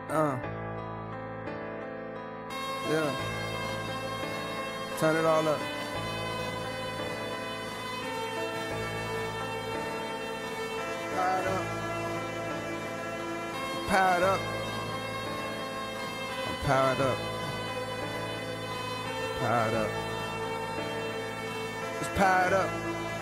Yeah. Turn it all up. Powered up. Powered up. I'm powered up. Powered up. It's powered up.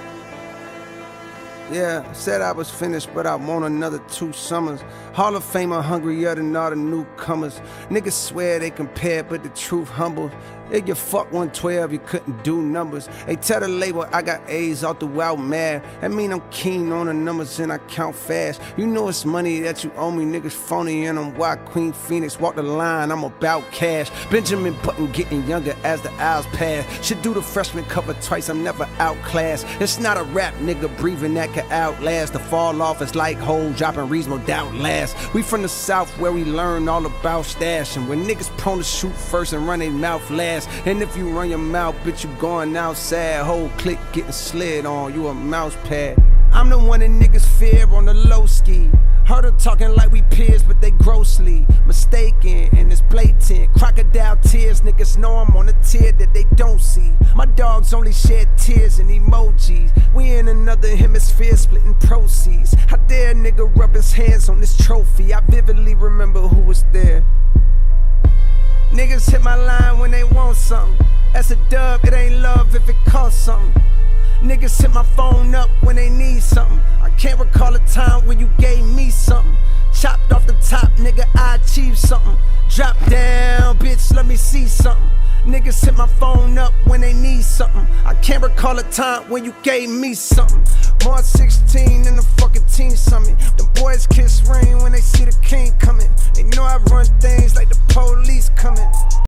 Yeah, said I was finished, but I want another 2 summers. Hall of Famer hungrier than all the newcomers. Niggas swear they compare, but the truth humbles. If you fuck 112, you couldn't do numbers. Hey, tell the label I got A's all throughout mad. That mean I'm keen on the numbers and I count fast. You know it's money that you owe me, niggas phony, and I'm why Queen Phoenix walk the line, I'm about cash. Benjamin Button getting younger as the hours pass. Should do the freshman cover twice, I'm never outclassed. It's not a rap nigga breathing that can outlast. The fall off is like hole dropping reasonable doubt last. We from the south where we learn all about stashing. When niggas prone to shoot first and run their mouth last. And if you run your mouth, bitch, you going outside. Whole clique getting slid on, you a mouse pad. I'm the one that niggas fear on the low ski. Heard her talking like we peers, but they grossly mistaken, and it's blatant. Crocodile tears, niggas know I'm on a tier that they don't see. My dogs only shed tears and emojis. We in another hemisphere splitting proceeds. How dare a nigga rub his hands on this trophy? I vividly remember who was there. Niggas hit my line when they want something. That's a dub, it ain't love if it costs something. Niggas hit my phone up when they need something. I can't recall a time when you gave me something. Chopped off the top, nigga, I achieved something. Drop down, bitch, let me see something. Niggas hit my phone up when they need something. I can't recall a time when you gave me something. March 16 in the fucking team summit. The boys